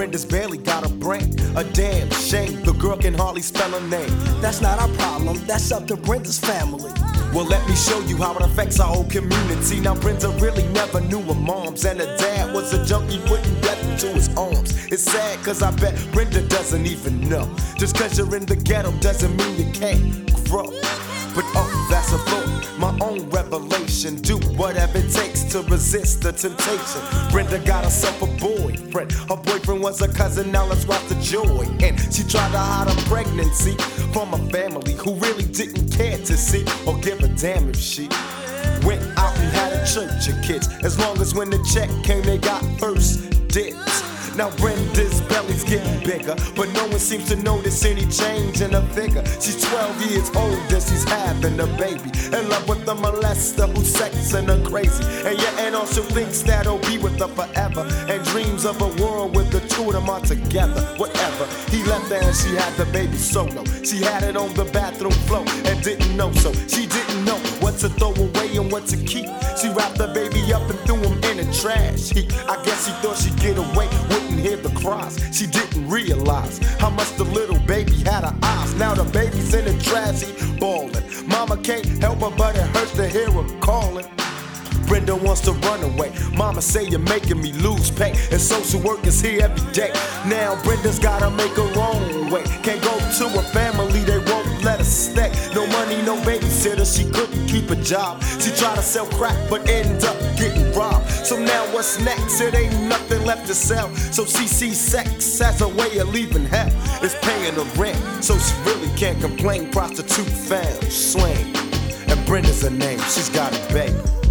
Brenda's barely got a brain. A damn shame, the girl can hardly spell her name. That's not our problem, that's up to Brenda's family. Well, let me show you how it affects our whole community. Now, Brenda really never knew her moms, and her dad was a junkie putting death into his arms. It's sad, cause I bet Brenda doesn't even know. Just cause you're in the ghetto doesn't mean you can't grow. But oh, that's a thought, my own revelation. Do whatever it takes to resist the temptation. Brenda got herself a boyfriend. Her boyfriend was a cousin, now let's watch the joy. And she tried to hide her pregnancy from a family who really didn't care to see or give a damn if she went out and had a church of kids. As long as when the check came, they got first dibs. Now Brenda's belly's getting bigger, but no one seems to notice any change in her figure. She's 12 years old and she's having a baby, in love with a molester who's sexing her crazy. And your aunt also thinks that he'll be with her forever, and dreams of a world with the two of them are together. Whatever, he left her and she had the baby solo. She had it on the bathroom floor and didn't know, so she didn't know what to throw away and what to keep. She wrapped the baby up and threw him in the trash heap. I guess she thought she'd get away, wouldn't hear the cries. She didn't realize how much the little baby had her eyes. Now the baby's in the trash heap bawling. Mama can't help her, but it hurts to hear her calling. Brenda wants to run away. Mama say you're making me lose pay, and social work is here every day. Now Brenda's gotta make her own way. Can't go to a family, they won't let her stay. No money, no babysitter, she couldn't keep a job. She tried to sell crack, but ended up getting robbed. So now what's next? It ain't nothing left to sell. So she sees sex as a way of leaving hell. It's paying her rent, so she really can't complain. Prostitute found, swing, and Brenda's her name. She's got a baby.